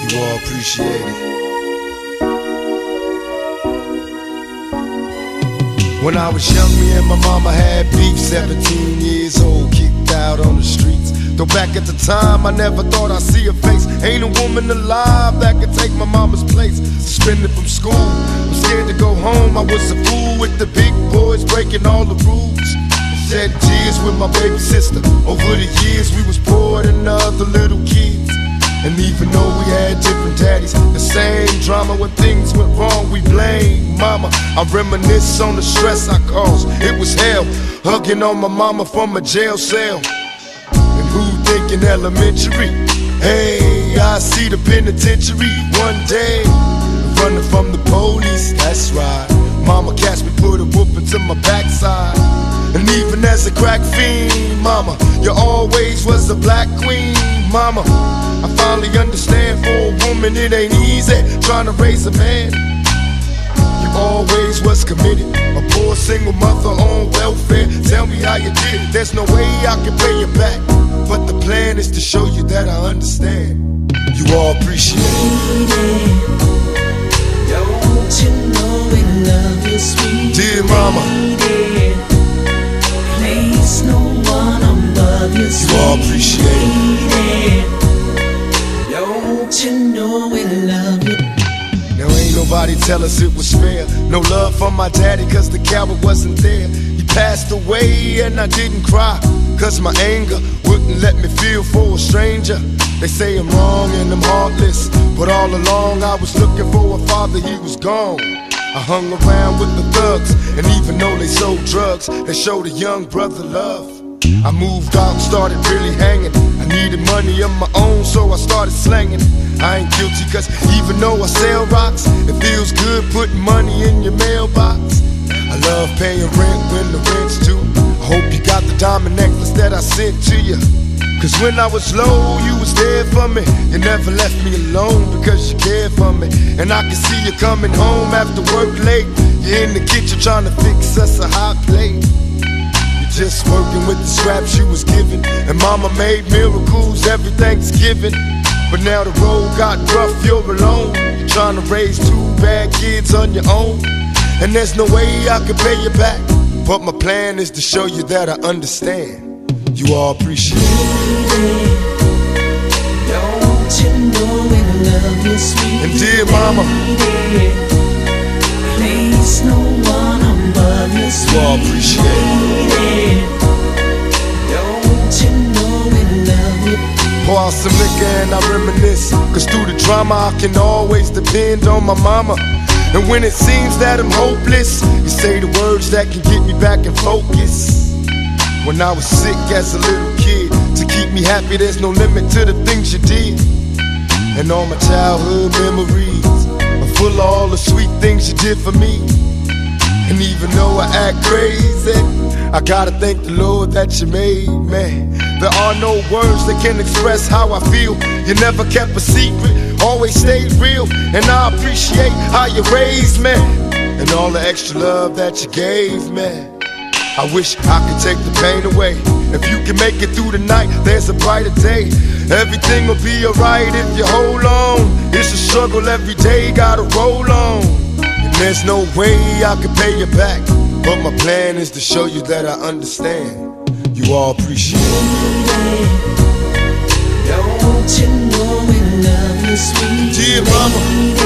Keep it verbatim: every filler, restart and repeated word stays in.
You all appreciate it. When I was young, me and my mama had beef. Seventeen years old, kicked out on the streets. Though back at the time, I never thought I'd see her face. Ain't a woman alive that could take my mama's place. Suspended from school, I'm scared to go home. I was a fool with the big boys, breaking all the rules. Shed tears with my baby sister. Over the years, we was poor than other little kids. And even though we had different daddies, the same drama when things went wrong, we blame mama. I reminisce on the stress I caused. It was hell, hugging on my mama from a jail cell. And who thinking elementary? Hey, I see the penitentiary one day. Running from the police, that's right. Mama catch me, put a whoop into my backside. And even as a crack fiend, mama, you always was a black queen, mama. I finally understand, for a woman it ain't easy trying to raise a man. You always was committed, a poor single mother on welfare. Tell me how you did it, there's no way I can pay you back. But the plan is to show you that I understand. You all appreciate it. Don't you know we love you, sweet dear mama. Place no one above you, sweet you all appreciate it. Don't you know we love you? Now ain't nobody tell us it was fair. No love from my daddy cause the coward wasn't there. He passed away and I didn't cry, cause my anger wouldn't let me feel for a stranger. They say I'm wrong and I'm heartless, but all along I was looking for a father, he was gone. I hung around with the thugs, and even though they sold drugs, they showed a young brother love. I moved out, started really hanging. I needed money of my own, so I started slanging. I ain't guilty cause even though I sell rocks, it feels good putting money in your mailbox. I love paying rent when the rent's due. I hope you got the diamond necklace that I sent to you. Cause when I was low, you was there for me. You never left me alone because you cared for me. And I can see you coming home after work late. You're in the kitchen trying to fix us a hot plate. You're just working with the scraps you was given. And mama made miracles every Thanksgiving. But now the road got rough, you're alone. You're trying to raise two bad kids on your own. And there's no way I can pay you back, but my plan is to show you that I understand. You all appreciate it. Don't you know we love you, sweet and dear mama, place no one above you, sweet you all appreciate it. Don't you know we love you? Pour out some liquor and I reminisce, cause through the drama I can always depend on my mama. And when it seems that I'm hopeless, you say the words that can get me back in focus. When I was sick as a little kid, to keep me happy there's no limit to the things you did. And all my childhood memories are full of all the sweet things you did for me. And even though I act crazy, I gotta thank the Lord that you made me. There are no words that can express how I feel. You never kept a secret, always stayed real. And I appreciate how you raised me, and all the extra love that you gave me. I wish I could take the pain away. If you can make it through the night, there's a brighter day. Everything will be alright if you hold on. It's a struggle every day, gotta roll on. And there's no way I can pay you back, but my plan is to show you that I understand. You all appreciate it. Don't you know we love you, sweet dear mama.